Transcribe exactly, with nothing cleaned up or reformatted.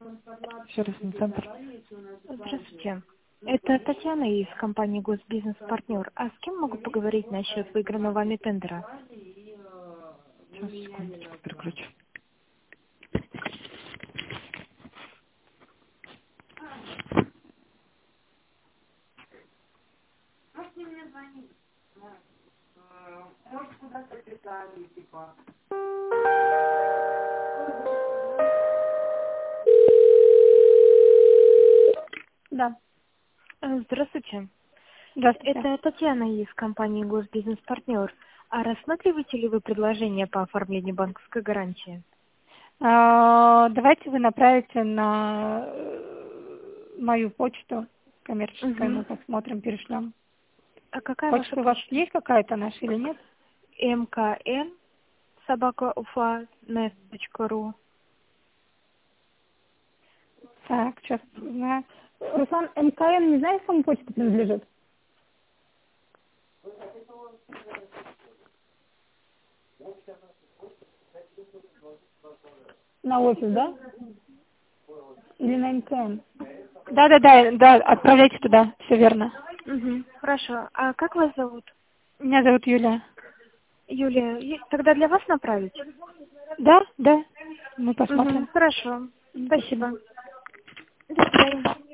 Сервисный центр. Здравствуйте. Это Татьяна из компании Госбизнес-партнер. А с кем могу поговорить насчет выигранного вами тендера? Сейчас, секундочку, переключу. Да, Э, Здравствуйте. здравствуйте. Это Татьяна из компании Госбизнес-партнер. А рассматриваете ли вы предложение по оформлению банковской гарантии? А, давайте вы направите на э, мою почту коммерческую, мы Угу. посмотрим, перешлем. А какая ваша Почта у вас почта? есть какая-то наша или нет? мкн собака уфа нет точка ру. Так, сейчас узнаю. Руслан, МКН не знаешь, кому почта принадлежит? На офис, да? Или на МКН? Да, да, да, да, отправляйте туда, все верно. Угу. Хорошо. А как вас зовут? Меня зовут Юлия. Юлия, е- тогда для вас направить? Да, да, мы Угу. посмотрим. Хорошо. М, Спасибо. Спасибо. До свидания.